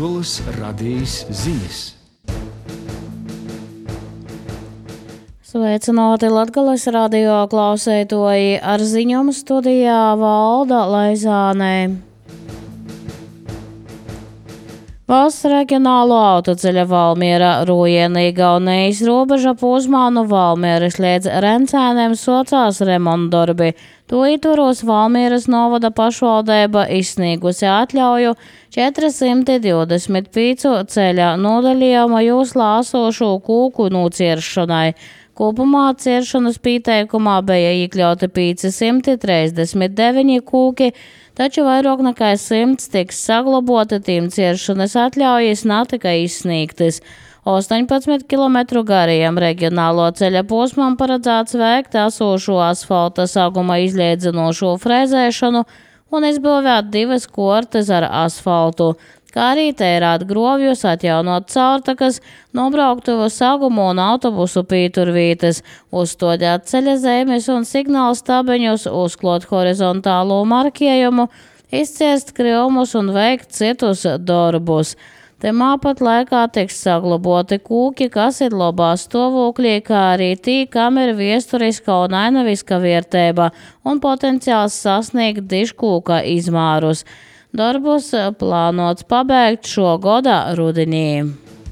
Latgoles radijas ziņas. Sveicināti Latgoles radio klausētoji, ar ziņām studijā Valda Laizānē. Valsts reģionālo autoceļa Valmiera Rūjiena Igaunijas robeža posmā no Valmieras līdz Rencēniem socās remontdarbi. To ietvaros Valmieras novada pašvaldība izsniegusi atļauju 425 ceļa nodaļījuma joslā esošo kūku nociršanai. Kopumā ciršanas pieteikumā bija iekļauti 539 kūki, taču vairāk nekā 100 tiks saglabāti, tiem ciršanas atļaujas netika izsniegtas. 18 km garajam reģionālo ceļa posmam paredzēts veikt esošo asfalta saguma izliedzinošo frēzēšanu un izbūvēt 2 kortes ar asfaltu, kā arī tērēt grovjus, atjaunot caurtakas, nobrauktuvu sagumu un autobusu pieturvītes, uzstādīt ceļa zīmes un signālu stabiņus, uzklot horizontālo marķējumu, izcirst krīvumus un veikt citus darbus. Temā pat laikā tiks saglabāti kūki, kas ir labā stāvoklī, kā arī tī, kam ir viesturiska un ainaviska vērtība un potenciāls sasniegt dižkūka izmērus. Darbus plānots pabeigt šo gada rudenī.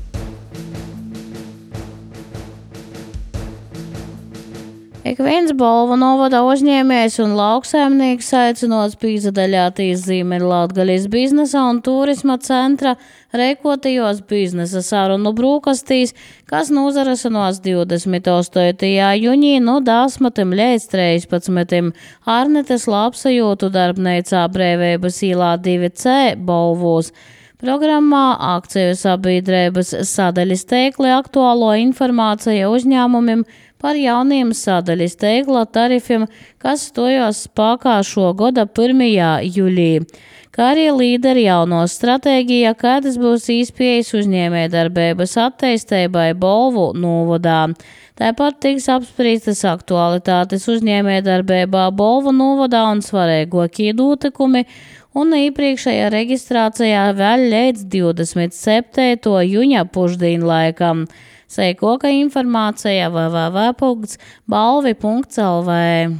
Ik viens Bolvu novada uzņēmējs un lauksaimnieks aicinots pīzadaļātīs Ziemeļlatgales biznesa un turisma centra reikotajos biznesa sarunu brūkastīs, kas nozarasinās 28. jūnī no 10. līdz 13. Arnetes labsajūtu darbneicā Brēvības īlā 2C Bolvūs. Programmā akciju sabiedrības sadaļas teikli aktuālo informāciju uzņēmumiem par jauniem sadaļas teikla tarifiem, kas stojos spēkā šo gada 1. jūlī. Kā arī līderi jauno stratēģija, kādas būs īspējas uzņēmējdarbības attīstībai Bolvu novadā. Tāpat tiks apspriestas aktualitātes uzņēmējdarbībā Bolvu novadā un svarīgākie notikumi, un iepriekšējā reģistrācijā vēl līdz 27. jūņa pušdienlaikam. Seikoka informācija www.balvi.lv.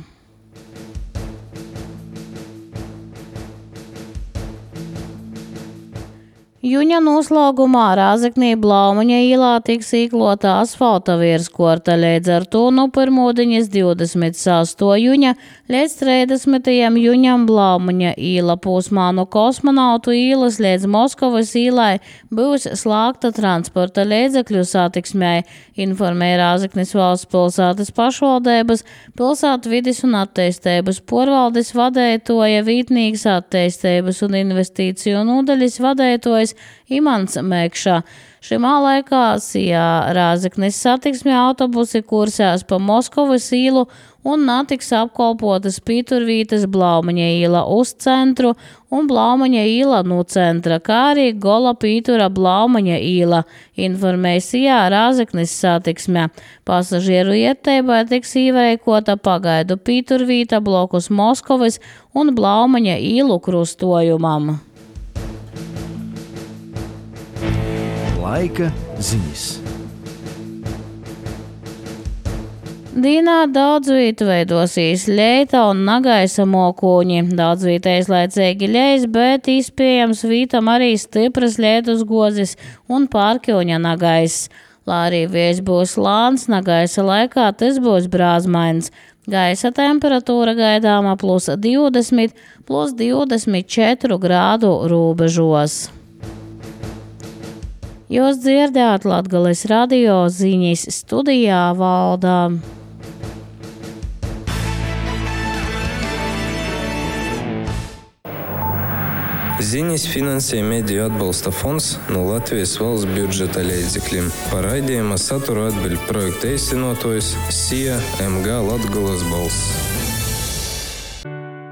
Jūņa noslēgumā Rāzaknī Blaumaņa īlā tiks īklota asfalta virskorta, līdz ar to no pirmdienas 26. jūņa līdz 30. jūņam Blaumaņa īla posmā no Kosmonautu īlas līdz Moskavas īlai būs slēgta transporta līdzekļu satiksmei, informēja Rāzaknis valsts pilsētas pašvaldības, pilsētu vides un attīstības porvaldes vadētoja, vītnīgas attīstības un investīciju nodaļas vadētojas Imants Mekša. Šimā laikā Rāzaknis satiksmē autobusi kursēs pa Moskavas īlu un netiks apkalpotas pieturvītes Blaumaņa īla uz centru un Blaumaņa īla no centra, kā arī gola pietura Blaumaņa īla, informēja Rāzaknis satiksmē. Pasažieru ieteibai tiks ieveikota pagaidu pieturvīta blokus Moskavas un Blaumaņa īlu krustojumam. Laika ziņas. Dīnā daudz vītu veidosīs leita un nagaisa mokuņi. Daudz vītais laicīgi leis, bet iespējams vītam arī stipras lietus gozis un pārkļuņa nagaiss. Lai arī vējs būs lāns, nagaisa laikā tas būs brāzmains. Gaisa temperatūra gaidāma +20, +24 grādu robežos. Jūs dzirdējāt Latgoles radio ziņas, studijā Valda. Ziņas finansē Mediju atbalsta fonds no Latvijas valsts budžeta līdzekļiem. Par raidījuma saturu atbild projekta īstenotājs SIA MG Latgoles balss.